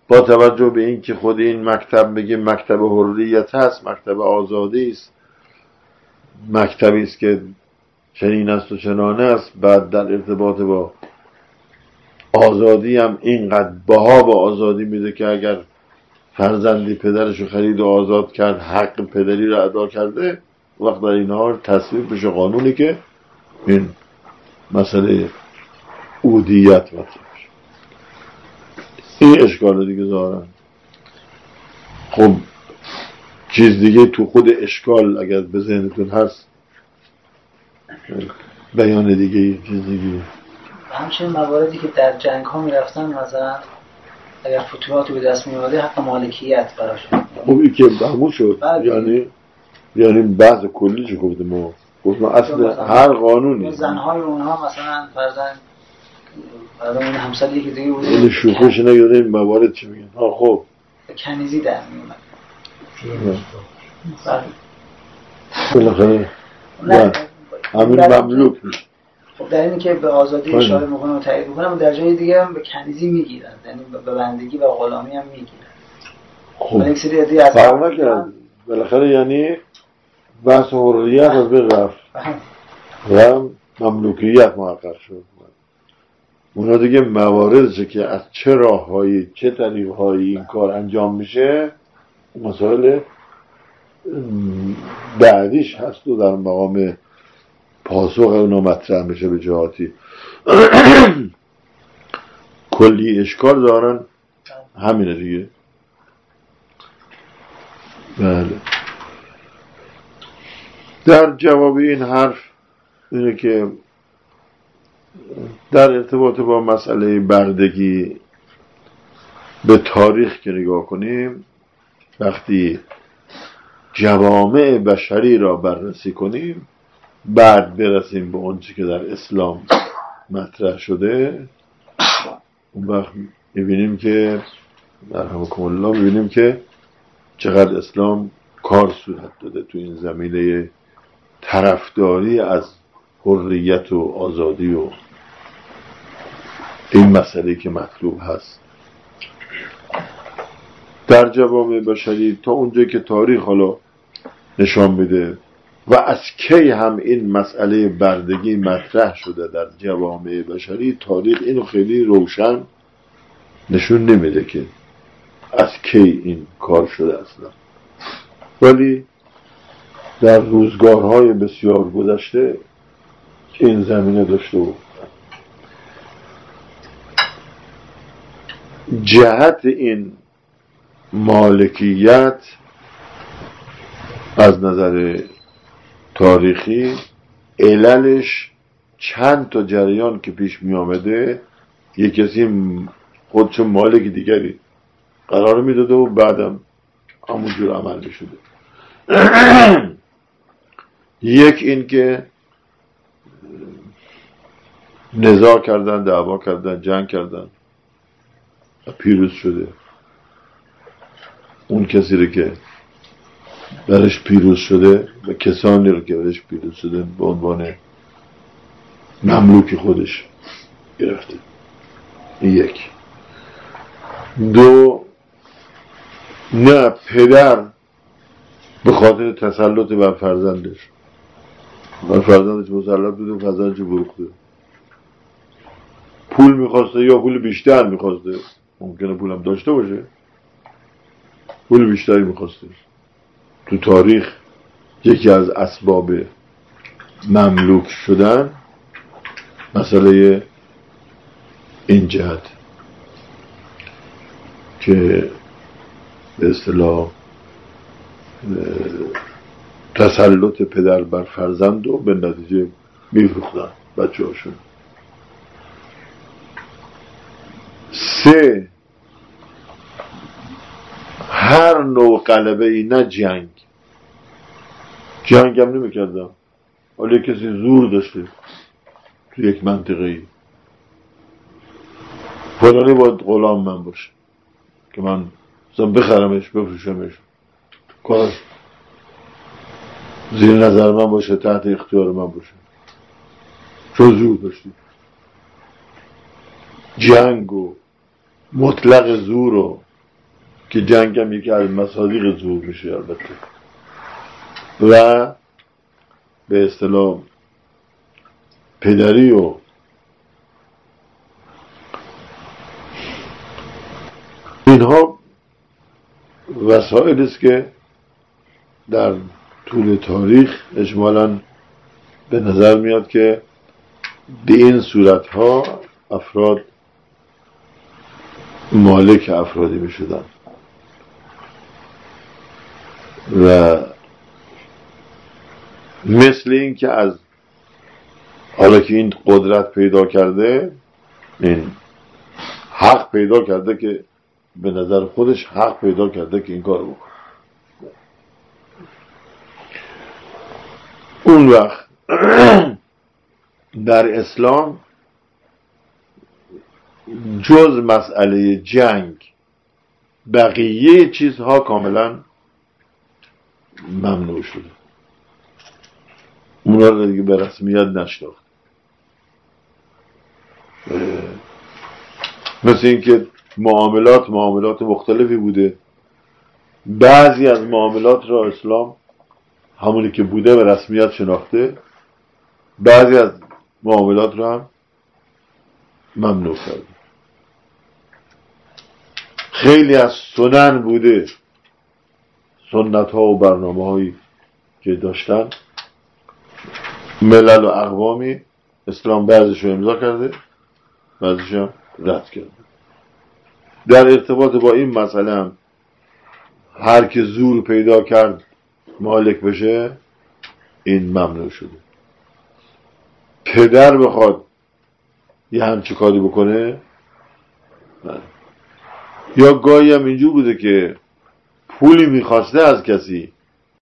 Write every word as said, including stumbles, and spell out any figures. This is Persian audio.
با توجه به این که خود این مکتب بگه مکتب حریت هست، مکتب آزادی است، مکتبی است که چنین است و چنانه است، بعد در ارتباط با آزادی هم اینقدر بها با آزادی میده که اگر فرزندی پدرشو خرید و آزاد کرد حق پدری رو ادا کرده، وقت در اینها تصویب بشه قانونی که این مسئله عودیت مطرح بشه. این اشکال دیگه ظاهرا. خب چیز دیگه تو خود اشکال اگر به ذهنتون هست، بیان دیگه، چیز دیگه. همچنین مواردی که در جنگ ها میرفتن، مثلا اگر فتوحاتی به دست میومده حق مالکیت براشون. خب این که بهمون شد. یعنی یعنی بحث کلی چه گفتیم ما گفتیم اصل هر قانونی زنهای اونها مثلا فرزند فرزند این همسر یکی دیگه بوده، این شوخیش نگیره این موارد چی میگن. ها خب کنیزی در میومد بالاخره همین مملوک میشه. خب در اینی که به آزادی اشاره میکنم و تایید میکنم، در جای دیگه هم به کنیزی میگیرن، یعنی به بندگی و غلامی هم میگیرن. خب فرق نکرد بالاخره، یعنی بحث حریت از بین رفت و مملوکیت محقق شد. اونا دیگه مواردشه که از چه راههایی چه طریقهایی این کار انجام میشه مسائل بعدیش هست و در مقام پاسخ اونا مطرح میشه به جهاتی. کلی اشکال دارن همینه دیگه. بله. در جواب این حرف اینه که در ارتباط با مسئله بردگی به تاریخ که نگاه کنیم، وقتی جوامع بشری را بررسی کنیم، بعد برسیم به اون چی که در اسلام مطرح شده، اون وقت میبینیم که در حکم الله میبینیم که چقدر اسلام کار صورت داده تو این زمینه طرفداری از حریت و آزادی و این مسئله که مطلوب هست در جوامع بشری. تا اونجایی که تاریخ حالا نشان میده و از کی هم این مسئله بردگی مطرح شده در جوامع بشری، تاریخ اینو خیلی روشن نشون نمیده که از کی این کار شده اصلا، ولی در روزگارهای بسیار گذشته این زمینه داشته بود. جهت این مالکیت از نظر تاریخی عللش چند تا جریان که پیش می آمده، یک کسی خودشون مالک دیگری قرار می داده و بعدم همونجور عمل می شده. یک این که نزاع کردن، دعوا کردن، جنگ کردن و پیروز شده، اون کسی رو که برش پیروز شده و کسانی رو که برش پیروز شده به عنوان مملوک خودش گرفته. یک. دو، نه پدر به خاطر تسلط بر فرزندش بر فرزندش مسلط بوده و فرزندش بروخته، پول میخواسته یا پول بیشتر میخواسته، ممکنه پولم داشته باشه، پول بیشتری میخواسته. تو تاریخ یکی از اسباب مملوک شدن مسئله این جهت که به اصطلاح تسلط پدر بر فرزند و به نتیجه میفروختن بچه هاشون. سه، هر نوع غلبه ای، نه جنگ جنگ هم نمی کردم، ولی کسی زور داشته تو یک منطقه ای، فلانی باید غلام من باشه که من مثلا بخرمش بفروشمش، کارش زیر نظر من باشه، تحت اختیار من باشه، چون زور داشتی. جنگ و مطلق زور و که جنگ هم یکی از مصادیق ظهور میشه البته، و به اصطلاح پدری و اینها وسایل است که در طول تاریخ اجمالاً به نظر میاد که به این صورتها افراد مالک افرادی می شدن و مثل این که از حالا که این قدرت پیدا کرده، این حق پیدا کرده که به نظر خودش حق پیدا کرده که این کار بکنه، اون وقت در اسلام جز مسئله جنگ بقیه چیزها کاملا ممنوع شده، اونا رو دیگه به رسمیت نشناخت. مثل این که معاملات معاملات مختلفی بوده، بعضی از معاملات را اسلام همونی که بوده به رسمیت شناخته، بعضی از معاملات را هم ممنوع کرده. خیلی از سنن بوده، سنت ها و برنامه هایی که داشتن ملل و اقوامی، اسلام بعضیش رو امضا کرده بعضیش هم رد کرده. در ارتباط با این مسئله هم هر که زور پیدا کرد مالک بشه، این ممنوع شده. پدر بخواد یه همچه کاری بکنه نه. یا گاهی هم اینجور بوده که پولی میخواسته از کسی